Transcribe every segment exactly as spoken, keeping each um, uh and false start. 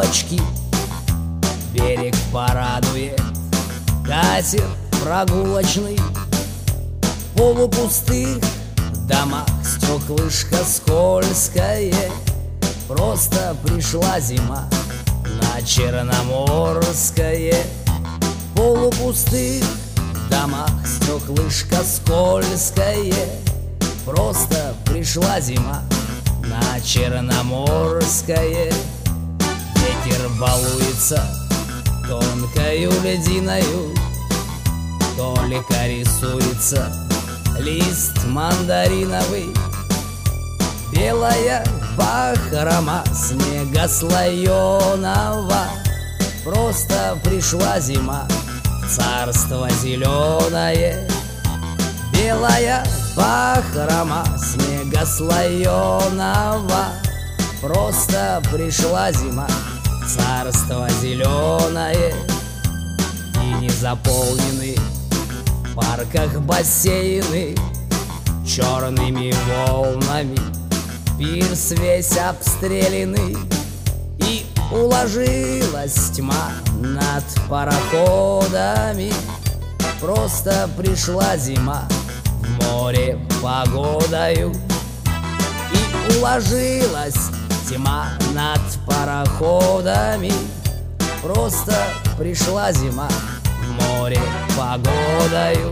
улочки берег порадует катер прогулочный. В полупустых домах стеклышко скользкое. Просто пришла зима на Черноморское. В полупустых домах стеклышко скользкое. Просто пришла зима на Черноморское. Ветер балуется тонкою льдиною, только рисуется лист мандариновый. Белая бахрома снега слоеного. Просто пришла зима в царство зеленое. Белая бахрома снега слоеного. Просто пришла зима в царство зеленое. И не заполнены в парках бассейны черными волнами. Пирс весь обстрелянный. И уложилась тьма над пароходами. Просто пришла зима в море погодою. И уложилась тьма над пароходами. Просто пришла зима в море погодою.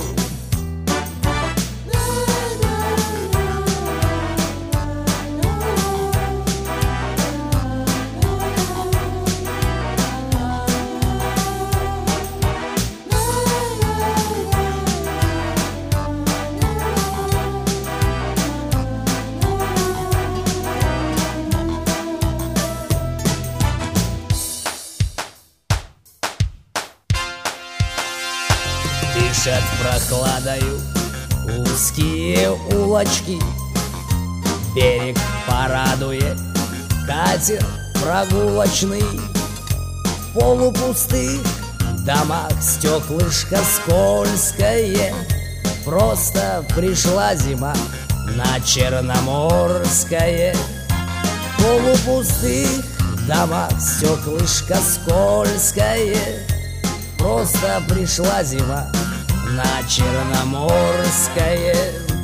Дышат прохладою узкие улочки, берег порадует катер прогулочный. В полупустых домах стеклышко скользкое. Просто пришла зима на Черноморское. В полупустых домах стеклышко скользкое. Просто пришла зима на Черноморское.